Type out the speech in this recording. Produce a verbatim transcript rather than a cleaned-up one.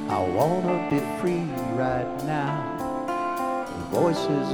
I wanna be free right now. The voices